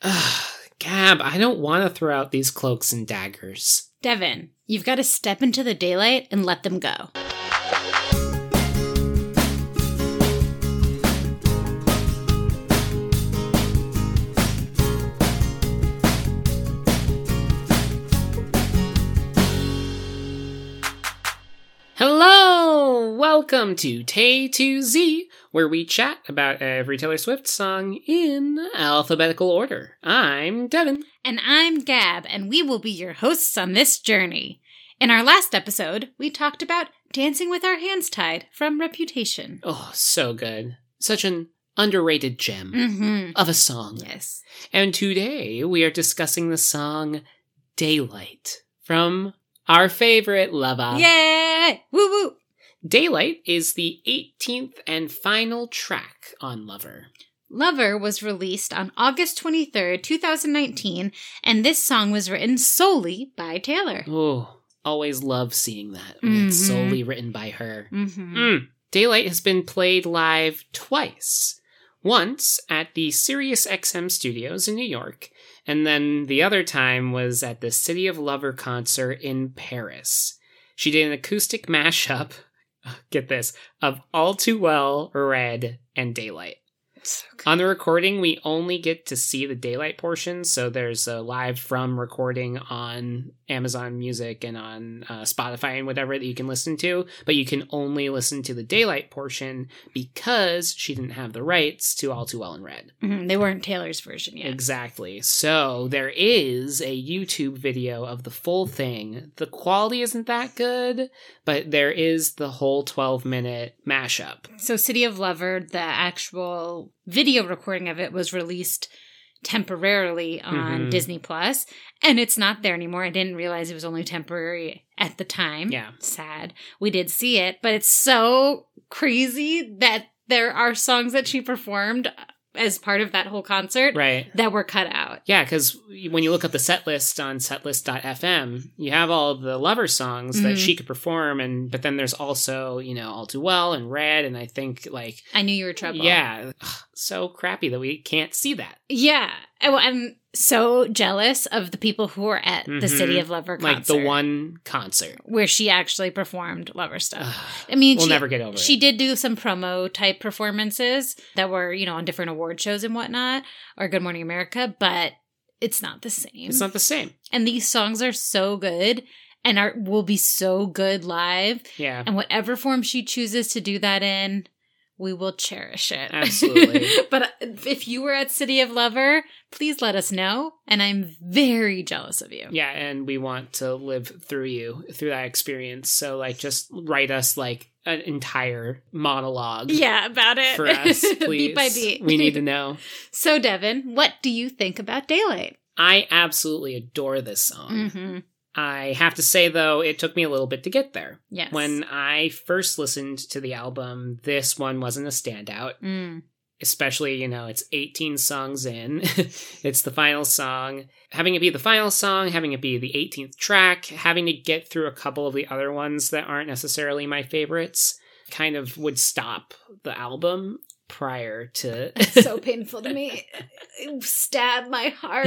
Gab, I don't want to throw out these cloaks and daggers. Devin, you've got to step into the daylight and let them go. Hello! Welcome to Tay to Z, where we chat about every Taylor Swift song in alphabetical order. I'm Devin. And I'm Gab, and we will be your hosts on this journey. In our last episode, we talked about Dancing with Our Hands Tied from Reputation. Oh, so good. Such an underrated gem of a song. Yes. And today we are discussing the song Daylight from our favorite Lover. Yay! Woo woo! Daylight is the 18th and final track on Lover. Lover was released on August 23rd, 2019, and this song was written solely by Taylor. Oh, always love seeing that when it's solely written by her. Daylight has been played live twice. Once at the SiriusXM studios in New York, and then the other time was at the City of Lover concert in Paris. She did an acoustic mashup, get this, of All Too Well, Red, and Daylight. So good. On the recording, we only get to see the Daylight portion, so there's a live from recording on Amazon Music and on Spotify and whatever that you can listen to, but you can only listen to the Daylight portion because she didn't have the rights to All Too Well and Red. They weren't Taylor's version yet. Exactly. So there is a YouTube video of the full thing. The quality isn't that good, but there is the whole 12-minute mashup. So City of Lover, the actual video recording of it was released temporarily on Disney Plus, and it's not there anymore. I didn't realize it was only temporary at the time. Yeah. Sad. We did see it, but it's so crazy that there are songs that she performed as part of that whole concert that were cut out. Yeah, because when you look up the set list on setlist.fm, you have all of the Lover songs that she could perform, but then there's also, All Too Well and Red, and I think, I Knew You Were Trouble. Yeah. So crappy that we can't see that. Yeah. Well, I'm so jealous of the people who were at the City of Lover concert. Like the one concert. Where she actually performed Lover stuff. I mean, we'll never get over it. She did do some promo type performances that were, on different award shows and whatnot, or Good Morning America, but it's not the same. It's not the same. And these songs are so good and will be so good live. Yeah. And whatever form she chooses to do that in, we will cherish it. Absolutely. But if you were at City of Lover, please let us know. And I'm very jealous of you. Yeah, and we want to live through that experience. So, just write us, an entire monologue. Yeah, about it. For us, please. Beat by beat. We need to know. So, Devin, what do you think about Daylight? I absolutely adore this song. I have to say, though, it took me a little bit to get there. Yes. When I first listened to the album, this one wasn't a standout. Especially, it's 18 songs in. It's the final song. Having it be the final song, having it be the 18th track, having to get through a couple of the other ones that aren't necessarily my favorites, kind of would stop the album prior to... So painful to me. It stabbed my heart.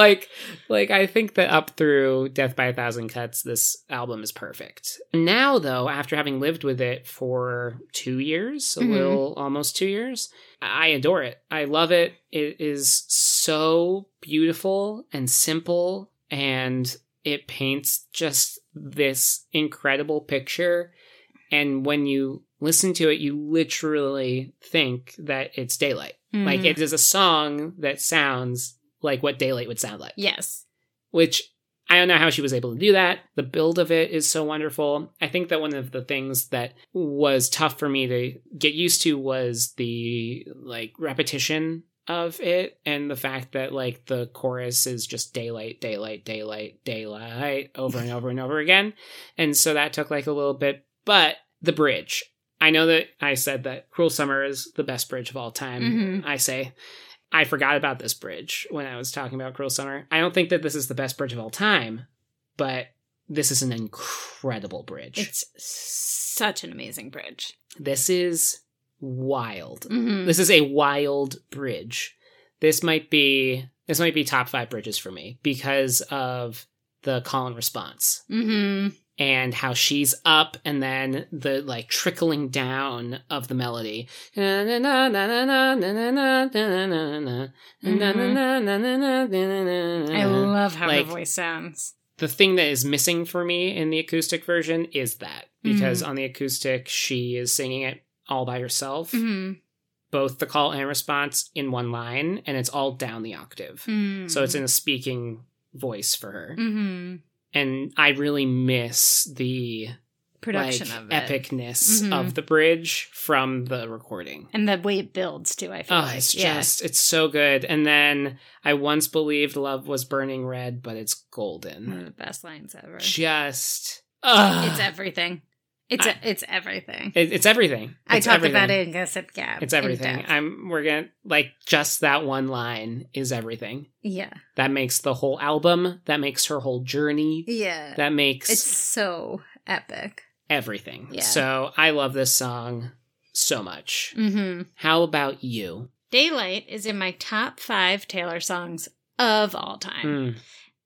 I think that up through Death by a Thousand Cuts, this album is perfect. Now, though, after having lived with it for 2 years, almost 2 years, I adore it. I love it. It is so beautiful and simple, and it paints just this incredible picture. And when you listen to it, you literally think that it's Daylight. It is a song that sounds like what Daylight would sound like. Yes. Which, I don't know how she was able to do that. The build of it is so wonderful. I think that one of the things that was tough for me to get used to was the, repetition of it, and the fact that, the chorus is just Daylight, Daylight, Daylight, Daylight, over and over and over again. And so that took, a little bit. But the bridge. I know that I said that Cruel Summer is the best bridge of all time. I forgot about this bridge when I was talking about Cruel Summer. I don't think that this is the best bridge of all time, but this is an incredible bridge. It's such an amazing bridge. This is wild. This is a wild bridge. This might be This might be top 5 bridges for me because of the call and response. Mm-hmm. And how she's up and then the like trickling down of the melody. I love how like, her voice sounds. The thing that is missing for me in the acoustic version is that. Because on the acoustic, she is singing it all by herself. Mm-hmm. Both the call and response in one line. And it's all down the octave. Mm-hmm. So it's in a speaking voice for her. Mm-hmm. And I really miss the production of it. Epicness of the bridge from the recording. And the way it builds, too, I feel like. It's so good. And then I once believed love was burning red, but it's golden. One of the best lines ever. Just... It's everything. It's everything. It's everything. I talked about it in Gossip Gab. It's everything. We're gonna like just that one line is everything. Yeah. That makes the whole album. That makes her whole journey. Yeah. That makes it's so epic. Everything. Yeah. So I love this song so much. Mm-hmm. How about you? Daylight is in my top 5 Taylor songs of all time.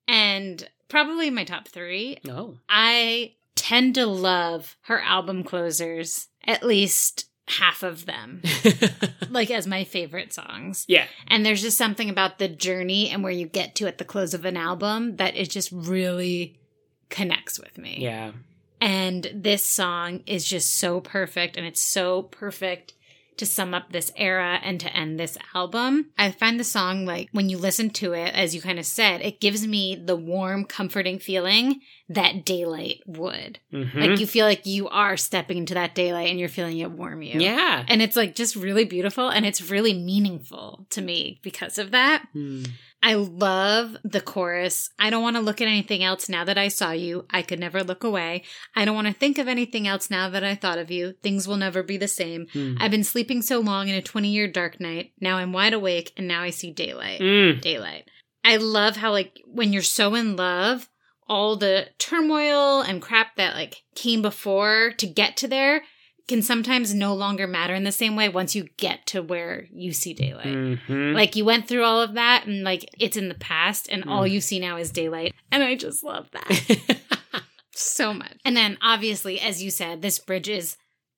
And probably my top 3. Oh. I tend to love her album closers, at least half of them, like as my favorite songs. Yeah. And there's just something about the journey and where you get to at the close of an album that it just really connects with me. Yeah. And this song is just so perfect, and it's so perfect to sum up this era and to end this album. I find the song, like, when you listen to it, as you kind of said, it gives me the warm, comforting feeling that Daylight would. Mm-hmm. Like, you feel like you are stepping into that daylight and you're feeling it warm you. Yeah. And it's, like, just really beautiful, and it's really meaningful to me because of that. I love the chorus. I don't want to look at anything else now that I saw you. I could never look away. I don't want to think of anything else now that I thought of you. Things will never be the same. I've been sleeping so long in a 20-year dark night. Now I'm wide awake and now I see daylight. Daylight. I love how, like, when you're so in love, all the turmoil and crap that, like, came before to get to there can sometimes no longer matter in the same way once you get to where you see daylight. Mm-hmm. Like, you went through all of that and, like, it's in the past and all you see now is daylight. And I just love that so much. And then, obviously, as you said, this bridge is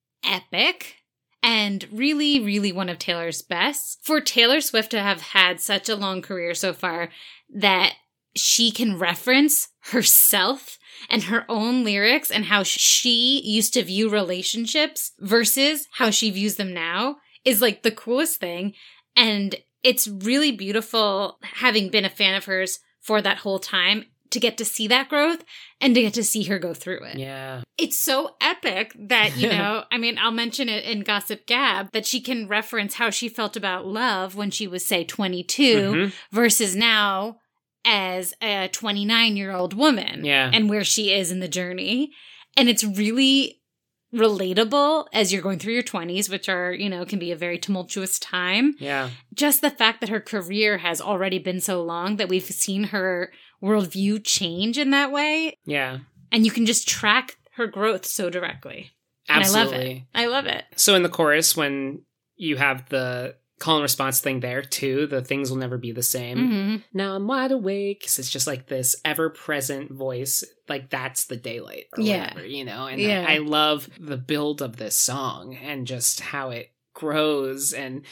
epic and really, really one of Taylor's best. For Taylor Swift to have had such a long career so far that she can reference herself and her own lyrics and how she used to view relationships versus how she views them now is, like, the coolest thing. And it's really beautiful, having been a fan of hers for that whole time, to get to see that growth and to get to see her go through it. Yeah. It's so epic that, you know, I mean, I'll mention it in Gossip Gab, that she can reference how she felt about love when she was, say, 22 versus now as a 29-year-old woman. Yeah. And where she is in the journey. And it's really relatable as you're going through your 20s, which are, you know, can be a very tumultuous time. Yeah. Just the fact that her career has already been so long that we've seen her worldview change in that way. Yeah. And you can just track her growth so directly. Absolutely. And I love it. So in the chorus, when you have the call and response thing there too, the things will never be the same. Now I'm wide awake. It's just like this ever-present voice. Like, that's the daylight or whatever, you know? And I love the build of this song and just how it grows and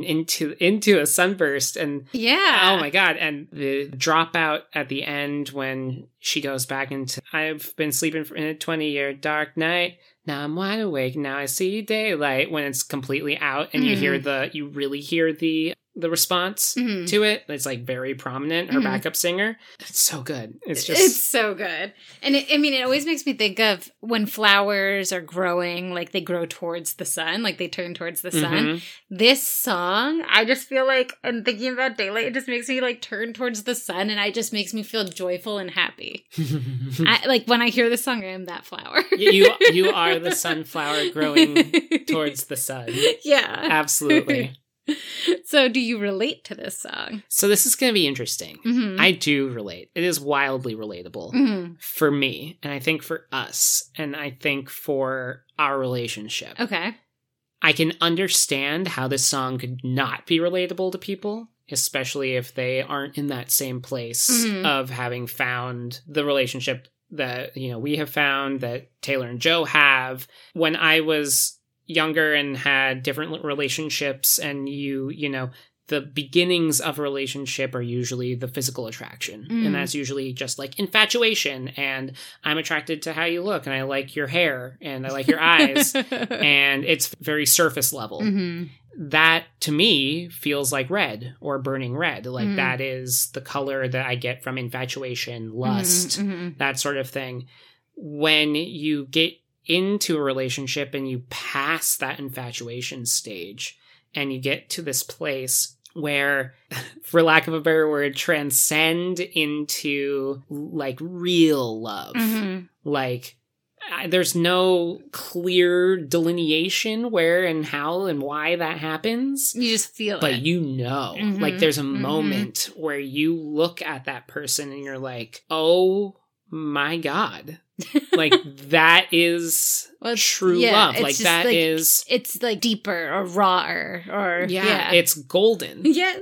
into a sunburst. And oh my God. And the dropout at the end when she goes back into, I've been sleeping in a 20-year dark night. Now I'm wide awake. Now I see daylight, when it's completely out and you really hear the response to it. It's, like, very prominent. Her backup singer. It's so good. It's so good. And it always makes me think of when flowers are growing, like, they grow towards the sun, like they turn towards the sun. This song, I just feel like, I'm thinking about daylight, it just makes me, like, turn towards the sun, and it just makes me feel joyful and happy. Like, when I hear this song, I am that flower. you are the sunflower growing towards the sun. Yeah. Absolutely. So do you relate to this song? So this is going to be interesting. I do relate. It is wildly relatable for me, and I think for us, and I think for our relationship. Okay. I can understand how this song could not be relatable to people, especially if they aren't in that same place of having found the relationship that, you know, we have found, that Taylor and Joe have. When I was younger and had different relationships, and you know, the beginnings of a relationship are usually the physical attraction. And that's usually just like infatuation. And I'm attracted to how you look, and I like your hair, and I like your eyes. And it's very surface level. That, to me, feels like red or burning red. Like that is the color that I get from infatuation, lust, that sort of thing. When you get into a relationship and you pass that infatuation stage, and you get to this place where, for lack of a better word, transcend into like real love. Like, there's no clear delineation where and how and why that happens. You just feel but it. You know, like there's a moment where you look at that person and you're like, oh my God. Like that is true love. Like that like, is, it's like deeper or rawer or it's golden. Yes.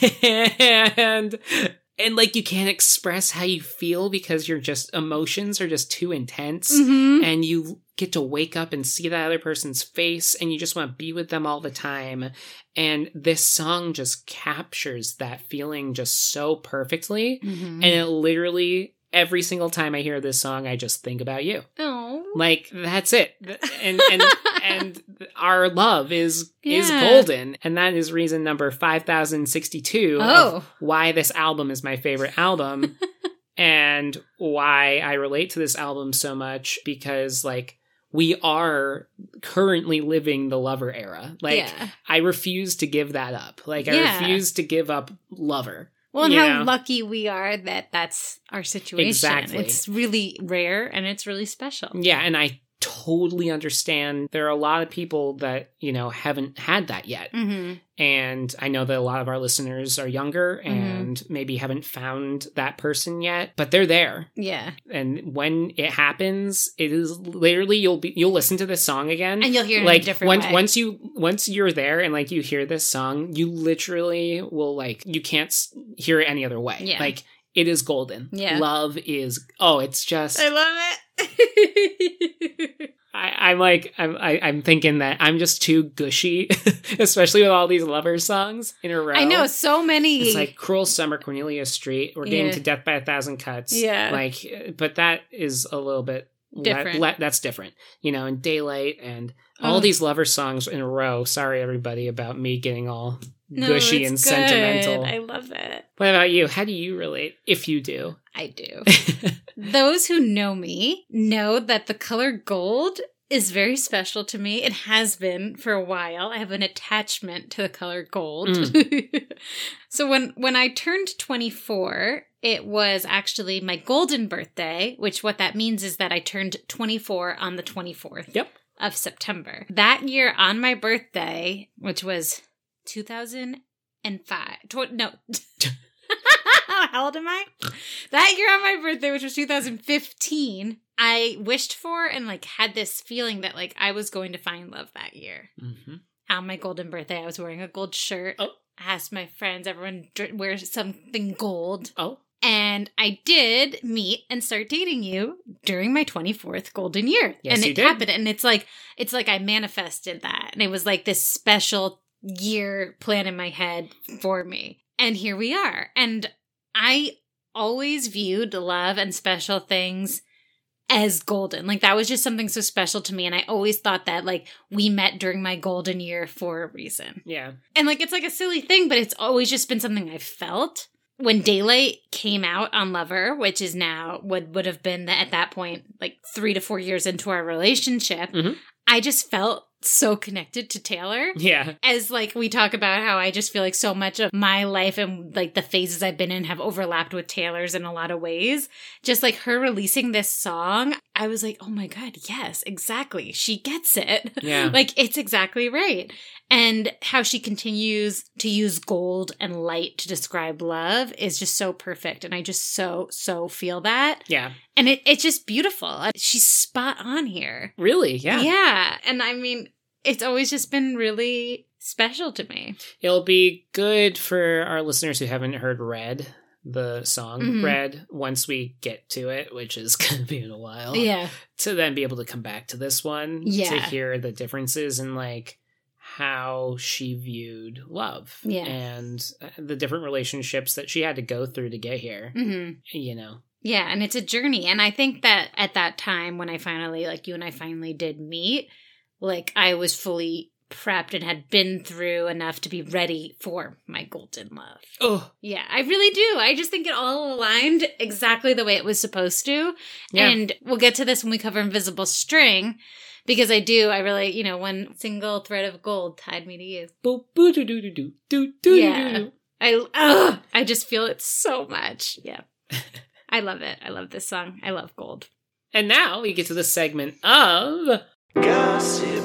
And like you can't express how you feel because your just emotions are just too intense, and you get to wake up and see that other person's face, and you just want to be with them all the time. And this song just captures that feeling just so perfectly. And it literally, every single time I hear this song, I just think about you. Oh, like that's it. And our love is golden, and that is reason number 5062 of why this album is my favorite album, and why I relate to this album so much, because like we are currently living the Lover era. Like I refuse to give that up. Like I refuse to give up Lover. Well, and how lucky we are that that's our situation. Exactly. It's really rare and it's really special. Yeah, and I totally understand. There are a lot of people that, you know, haven't had that yet. And I know that a lot of our listeners are younger and maybe haven't found that person yet, but they're there. Yeah. And when it happens, it is literally, you'll listen to this song again. And you'll hear it like, in a different way. Once you're there and like you hear this song, you literally will like, you can't hear it any other way. Yeah. Like it is golden. Yeah. Love is, it's just. I love it. I'm thinking that I'm just too gushy, especially with all these Lover songs in a row. I know, so many. It's like Cruel Summer, Cornelia Street, We're Getting to Death by a Thousand Cuts. Yeah. Like, but that is a little bit different. That's different, you know, and Daylight and all these Lover songs in a row. Sorry, everybody, about me getting all gushy and sentimental. I love it. What about you? How do you relate, if you do? I do. Those who know me know that the color gold is very special to me. It has been for a while. I have an attachment to the color gold. So when I turned 24, it was actually my golden birthday, which what that means is that I turned 24 on the 24th of September. That year on my birthday, which was 2005. No. How old am I? That year on my birthday, which was 2015, I wished for and like had this feeling that like I was going to find love that year. On my golden birthday, I was wearing a gold shirt. I asked my friends, everyone wear something gold. And I did meet and start dating you during my 24th golden year. Yes, and you it did. happened. And it's like I manifested that. And it was like this special year plan in my head for me. And here we are. And I always viewed love and special things as golden. Like that was just something so special to me. And I always thought that like we met during my golden year for a reason. Yeah. And like it's like a silly thing, but it's always just been something I've felt. When Daylight came out on Lover, which is now would have been at that point like 3 to 4 years into our relationship, I just felt so connected to Taylor. Yeah. As like we talk about how I just feel like so much of my life and like the phases I've been in have overlapped with Taylor's in a lot of ways. Just like her releasing this song, I was like, oh my God, yes, exactly. She gets it. Yeah. Like it's exactly right. And how she continues to use gold and light to describe love is just so perfect. And I just so feel that. Yeah. And it's just beautiful. She's spot on here. Really? Yeah. Yeah. And I mean, it's always just been really special to me. It'll be good for our listeners who haven't heard Red, the song Red, once we get to it, which is going to be in a while. Yeah. To then be able to come back to this one to hear the differences in like how she viewed love and the different relationships that she had to go through to get here, you know. Yeah, and it's a journey. And I think that at that time when I finally, like you and I finally did meet, like I was fully prepped and had been through enough to be ready for my golden love. Oh. Yeah, I really do. I just think it all aligned exactly the way it was supposed to. Yeah. And we'll get to this when we cover Invisible String, because I really, you know, one single thread of gold tied me to you. Yeah. I just feel it so much. Yeah. I love it. I love this song. I love Gold. And now we get to the segment of Gossip.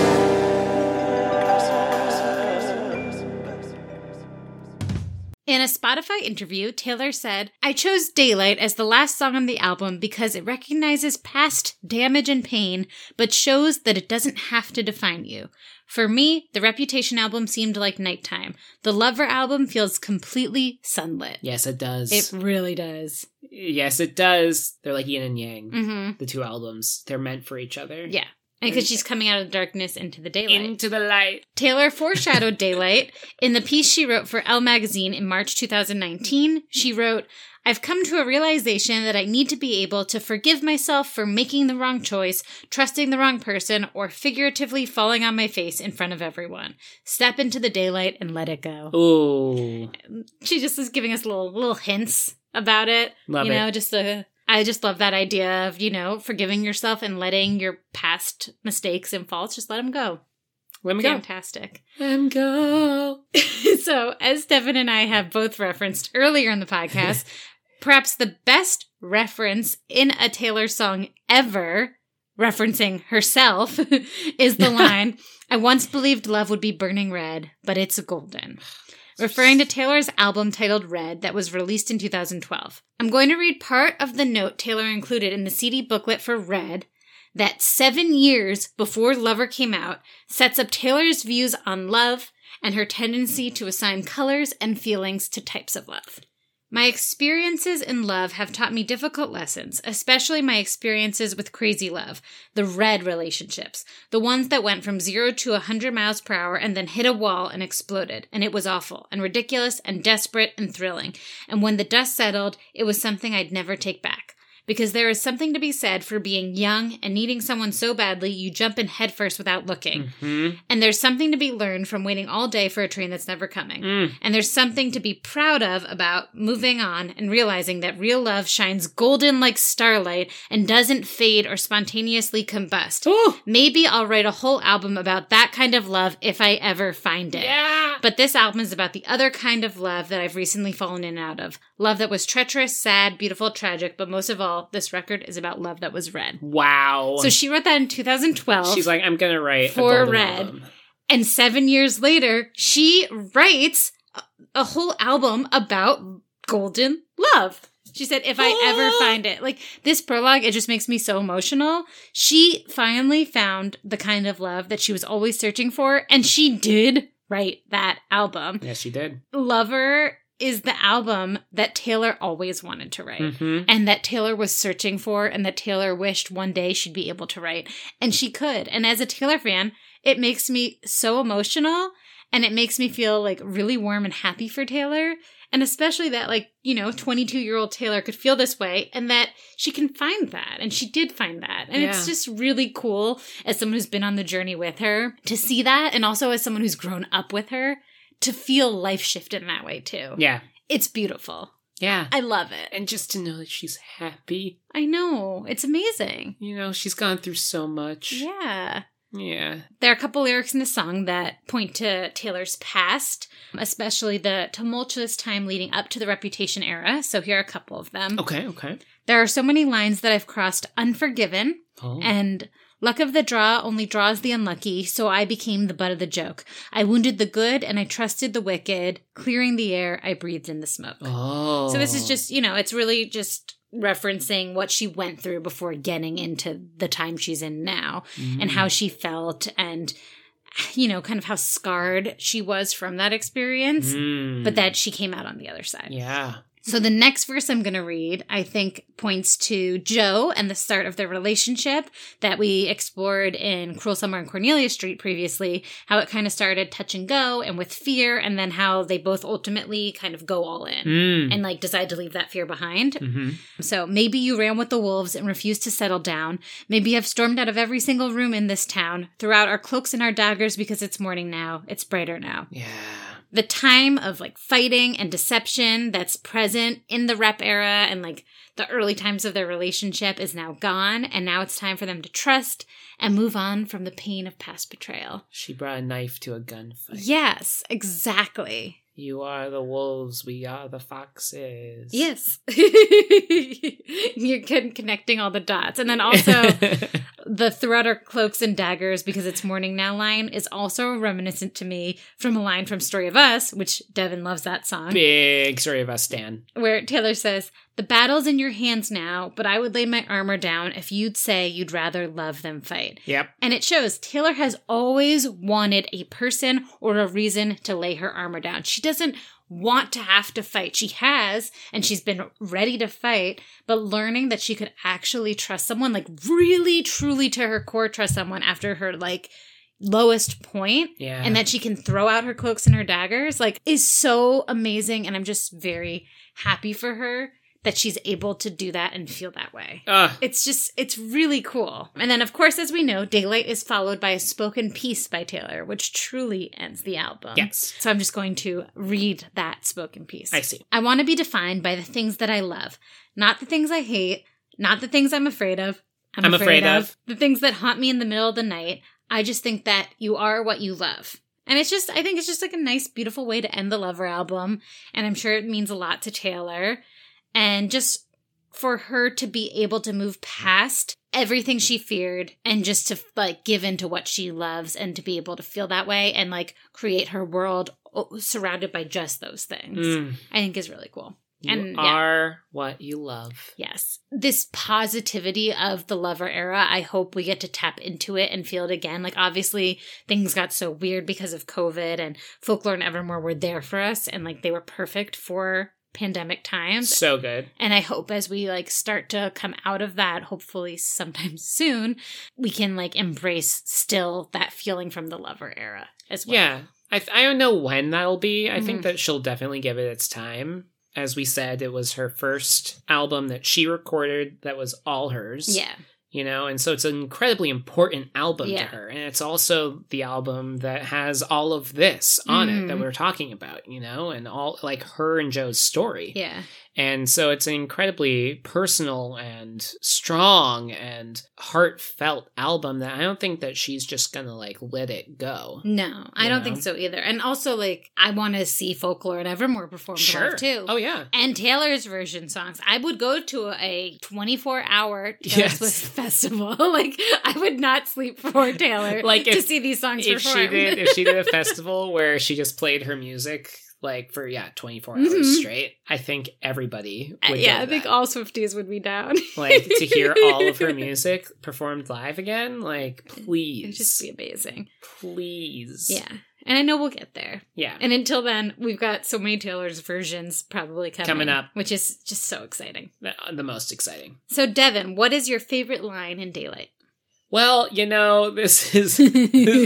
In a Spotify interview, Taylor said, "I chose Daylight as the last song on the album because it recognizes past damage and pain, but shows that it doesn't have to define you. For me, the Reputation album seemed like nighttime. The Lover album feels completely sunlit." Yes, it does. It really does. Yes, it does. They're like yin and yang, the two albums. They're meant for each other. Yeah. And because she's coming out of the darkness into the daylight. Into the light. Taylor foreshadowed Daylight. In the piece she wrote for Elle magazine in March 2019, she wrote, "I've come to a realization that I need to be able to forgive myself for making the wrong choice, trusting the wrong person, or figuratively falling on my face in front of everyone. Step into the daylight and let it go." Ooh. She just is giving us little hints about it. Love it. I just love that idea of, you know, forgiving yourself and letting your past mistakes and faults, just let them go. Let them go. Fantastic. Let them go. So, as Devin and I have both referenced earlier in the podcast, perhaps the best reference in a Taylor song ever, referencing herself, is the line, "I once believed love would be burning red, but it's golden." Referring to Taylor's album titled Red that was released in 2012. I'm going to read part of the note Taylor included in the CD booklet for Red that 7 years before Lover came out sets up Taylor's views on love and her tendency to assign colors and feelings to types of love. "My experiences in love have taught me difficult lessons, especially my experiences with crazy love, the red relationships, the ones that went from 0 to 100 miles per hour and then hit a wall and exploded, and it was awful and ridiculous and desperate and thrilling. And when the dust settled, it was something I'd never take back. Because there is something to be said for being young and needing someone so badly you jump in headfirst without looking. And there's something to be learned from waiting all day for a train that's never coming. And there's something to be proud of about moving on and realizing that real love shines golden like starlight and doesn't fade or spontaneously combust. Ooh. Maybe I'll write a whole album about that kind of love if I ever find it. Yeah. But this album is about the other kind of love that I've recently fallen in and out of. Love that was treacherous, sad, beautiful, tragic, but most of all, this record is about love that was red." Wow. So she wrote that in 2012. She's like, I'm going to write for a Red. album. And 7 years later, she writes a whole album about golden love. She said, if I ever find it. Like, this prologue, it just makes me so emotional. She finally found the kind of love that she was always searching for, and she did write that album. Yes, she did. Lover is the album that Taylor always wanted to write, and that Taylor was searching for, and that Taylor wished one day she'd be able to write. And she could. And as a Taylor fan, it makes me so emotional, and it makes me feel like really warm and happy for Taylor. And especially that, like, you know, 22-year-old Taylor could feel this way, and that she can find that. And she did find that. And it's just really cool as someone who's been on the journey with her to see that. And also as someone who's grown up with her, to feel life shifted in that way, too. Yeah. It's beautiful. Yeah. I love it. And just to know that she's happy. I know. It's amazing. You know, she's gone through so much. Yeah. Yeah. There are a couple lyrics in the song that point to Taylor's past, especially the tumultuous time leading up to the Reputation era. So here are a couple of them. Okay. There are so many lines that I've crossed unforgiven, and luck of the draw only draws the unlucky, so I became the butt of the joke. I wounded the good and I trusted the wicked. Clearing the air, I breathed in the smoke. Oh. So this is just, you know, it's really just referencing what she went through before getting into the time she's in now, and how she felt, and you know, kind of how scarred she was from that experience, but that she came out on the other side. Yeah. So the next verse I'm going to read, I think, points to Joe and the start of their relationship that we explored in Cruel Summer on Cornelia Street previously, how it kind of started touch and go and with fear, and then how they both ultimately kind of go all in and like decide to leave that fear behind. Mm-hmm. So maybe you ran with the wolves and refused to settle down. Maybe you have stormed out of every single room in this town, threw out our cloaks and our daggers because it's morning now. It's brighter now. Yeah. The time of like fighting and deception that's present in the rep era and like the early times of their relationship is now gone. And now it's time for them to trust and move on from the pain of past betrayal. She brought a knife to a gunfight. Yes, exactly. You are the wolves, we are the foxes. Yes. You're connecting all the dots. And then also the throughout our cloaks and daggers because it's morning now line is also reminiscent to me from a line from Story of Us, which Devin loves that song. Big Story of Us stan. Where Taylor says, "The battle's in your hands now, but I would lay my armor down if you'd say you'd rather love than fight." Yep. And it shows Taylor has always wanted a person or a reason to lay her armor down. She doesn't want to have to fight. She has, and she's been ready to fight, but learning that she could actually trust someone, like really, truly to her core trust someone after her like lowest point, yeah, and that she can throw out her cloaks and her daggers, like is so amazing. And I'm just very happy for her that she's able to do that and feel that way. It's really cool. And then, of course, as we know, Daylight is followed by a spoken piece by Taylor, which truly ends the album. Yes. So I'm just going to read that spoken piece. I see. "I want to be defined by the things that I love, not the things I hate, not the things I'm afraid of. I'm afraid of the things that haunt me in the middle of the night. I just think that you are what you love." And it's just, I think it's just like a nice, beautiful way to end the Lover album. And I'm sure it means a lot to Taylor. And just for her to be able to move past everything she feared and just to like give into what she loves and to be able to feel that way and like create her world surrounded by just those things, I think is really cool. You are what you love. Yes. This positivity of the Lover era, I hope we get to tap into it and feel it again. Like, obviously, things got so weird because of COVID, and Folklore and Evermore were there for us, and, like, they were perfect for pandemic times. So good. And I hope as we, like, start to come out of that, hopefully sometime soon, we can, like, embrace still that feeling from the Lover era as well. Yeah. I don't know when that'll be. I think that she'll definitely give it its time. As we said, it was her first album that she recorded that was all hers. Yeah. You know, and so it's an incredibly important album to her. And it's also the album that has all of this on it that we're talking about, you know, and all like her and Joe's story. Yeah. And so it's an incredibly personal and strong and heartfelt album that I don't think that she's just gonna like let it go. No, I don't think so either. And also, like, I want to see Folklore and Evermore performed live too. Oh yeah. And Taylor's version songs. I would go to a 24-hour Taylor Swift festival. Like, I would not sleep for Taylor like to see these songs performed. If she did a festival where she just played her music like for 24 hours straight, I think everybody would I think all Swifties would be down. Like, to hear all of her music performed live again, like, please. It would just be amazing. Please. Yeah. And I know we'll get there. Yeah. And until then, we've got so many Taylor's versions probably coming up, which is just so exciting. The most exciting. So, Devin, what is your favorite line in Daylight? Well, you know, this is a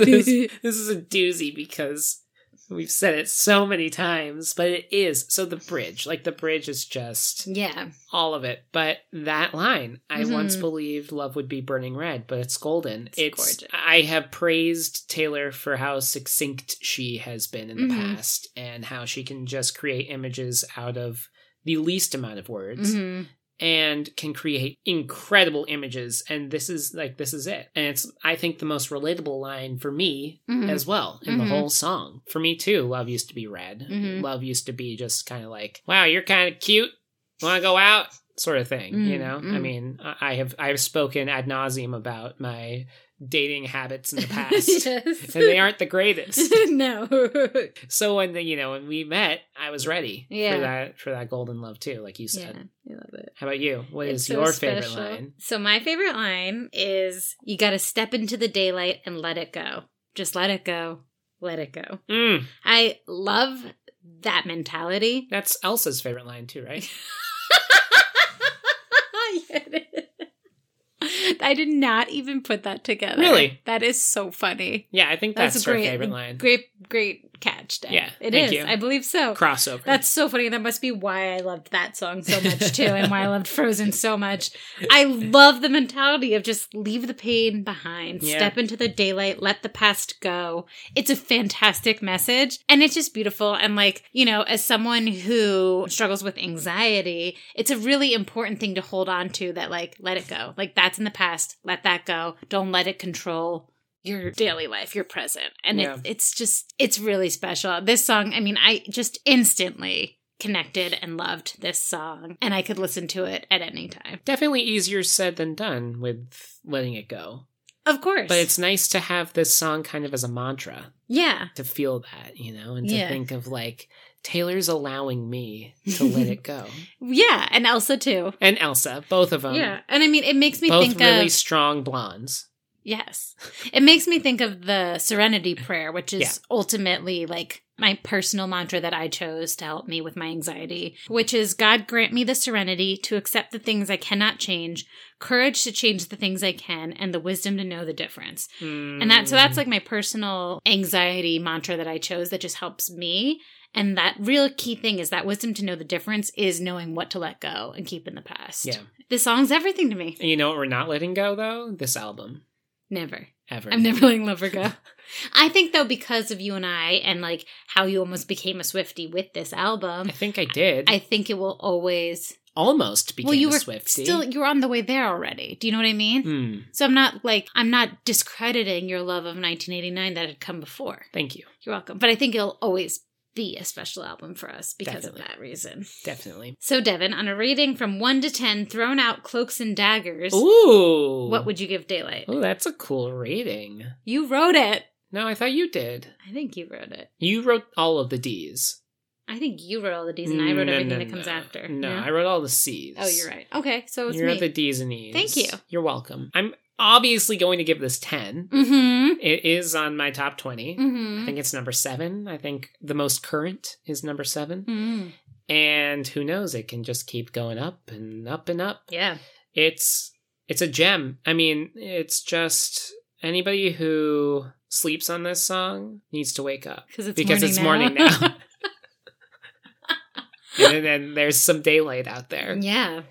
doozy because we've said it so many times, but it is. So the bridge is just all of it. But that line, I once believed love would be burning red, but it's golden. It's gorgeous. I have praised Taylor for how succinct she has been in the past and how she can just create images out of the least amount of words. And can create incredible images. And this is it. And it's, I think, the most relatable line for me as well in the whole song. For me, too, love used to be red. Love used to be just kind of like, wow, you're kind of cute. Want to go out? Sort of thing, you know? I mean, I have spoken ad nauseum about my dating habits in the past. And they aren't the greatest. No. So when we met, I was ready for that golden love too, like you said. Yeah, I love it. How about you? What is your favorite line? So my favorite line is, "You got to step into the daylight and let it go." Just let it go. Let it go. Mm. I love that mentality. That's Elsa's favorite line too, right? I did not even put that together. Really? That is so funny. Yeah, I think that's her favorite line. Great catch, Deb. Yeah, it thank is. you. I believe so. Crossover. That's so funny. That must be why I loved that song so much too, and why I loved Frozen so much. I love the mentality of just leave the pain behind, step into the daylight, let the past go. It's a fantastic message, and it's just beautiful. And like, you know, as someone who struggles with anxiety, it's a really important thing to hold on to, that like, let it go. Like, that's in the past. Let that go. Don't let it control your daily life, your present. And it's really special. This song, I mean, I just instantly connected and loved this song, and I could listen to it at any time. Definitely easier said than done with letting it go. Of course. But it's nice to have this song kind of as a mantra. Yeah. To feel that, you know, and to think of like, Taylor's allowing me to let it go. Yeah, and Elsa too. And Elsa, both of them. Yeah, and I mean, it makes me both think really of... strong blondes. Yes. It makes me think of the Serenity Prayer, which is ultimately like my personal mantra that I chose to help me with my anxiety, which is, God grant me the serenity to accept the things I cannot change, courage to change the things I can, and the wisdom to know the difference. And that's like my personal anxiety mantra that I chose that just helps me. And that real key thing is that wisdom to know the difference is knowing what to let go and keep in the past. Yeah. This song's everything to me. And you know what we're not letting go, though? This album. Never. Ever. I'm never letting Love Her Go. I think, though, because of you and I, and like how you almost became a Swiftie with this album. I think I did. I think it will always... Almost became you a were Swiftie. You were on the way there already. Do you know what I mean? So I'm not discrediting your love of 1989 that had come before. Thank you. You're welcome. But I think it'll always be a special album for us because of that reason. Definitely. So, Devin, on a rating from 1 to 10, thrown out cloaks and daggers. Ooh. What would you give Daylight? Oh, that's a cool rating. You wrote it. No, I thought you did. I think you wrote it. You wrote all of the D's. I think you wrote all the D's and I wrote everything that comes after. No, I wrote all the C's. Oh, you're right. Okay, so it's you me. wrote the D's and E's. Thank you. You're welcome. I'm obviously going to give this 10. Mm-hmm. It is on my top 20. Mm-hmm. I think it's number 7. I think the most current is number 7. Mm-hmm. And who knows, it can just keep going up and up and up. Yeah. It's a gem. I mean, it's just anybody who sleeps on this song needs to wake up. Because it's morning now. And then there's some daylight out there. Yeah.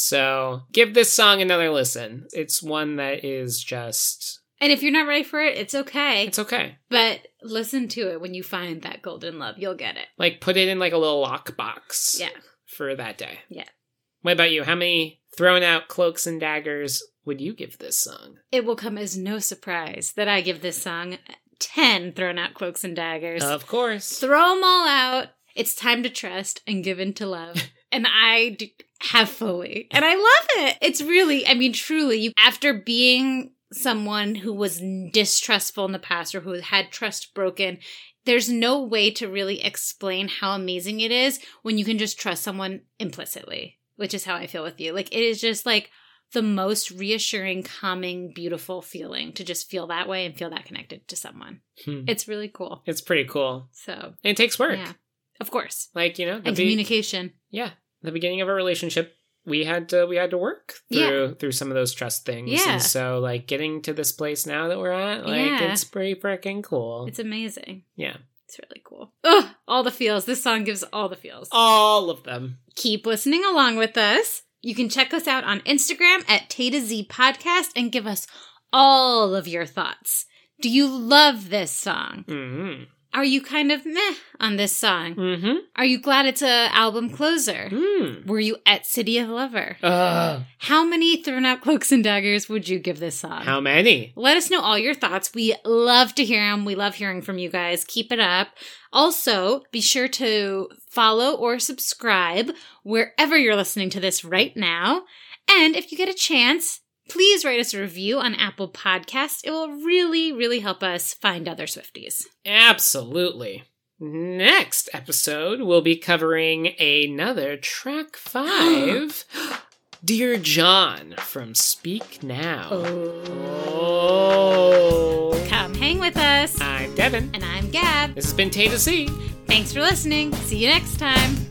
So give this song another listen. It's one that is just... And if you're not ready for it, it's okay. It's okay. But listen to it when you find that golden love. You'll get it. Like, put it in like a little lockbox. Yeah. For that day. Yeah. What about you? How many thrown out cloaks and daggers would you give this song? It will come as no surprise that I give this song 10 thrown out cloaks and daggers. Of course. Throw them all out. It's time to trust and give in to love. And I have fully. And I love it. It's really, I mean, truly, after being someone who was distrustful in the past or who had trust broken, there's no way to really explain how amazing it is when you can just trust someone implicitly, which is how I feel with you. Like, it is just like the most reassuring, calming, beautiful feeling to just feel that way and feel that connected to someone. It's really cool. It's pretty cool. So. And it takes work. Yeah. Of course. Like, you know. And communication. Yeah. The beginning of a relationship, we had to work through some of those trust things. Yeah. And so, like, getting to this place now that we're at, like, it's pretty freaking cool. It's amazing. Yeah. It's really cool. Ugh, all the feels. This song gives all the feels. All of them. Keep listening along with us. You can check us out on Instagram at TayToZ Podcast and give us all of your thoughts. Do you love this song? Mm-hmm. Are you kind of meh on this song? Mm-hmm. Are you glad it's a album closer? Were you at City of Lover? How many thrown out cloaks and daggers would you give this song? How many? Let us know all your thoughts. We love to hear them. We love hearing from you guys. Keep it up. Also, be sure to follow or subscribe wherever you're listening to this right now. And if you get a chance, please write us a review on Apple Podcasts. It will really, really help us find other Swifties. Absolutely. Next episode, we'll be covering another track 5, Dear John from Speak Now. Oh. Come hang with us. I'm Devin. And I'm Gab. This has been Tay to See. Thanks for listening. See you next time.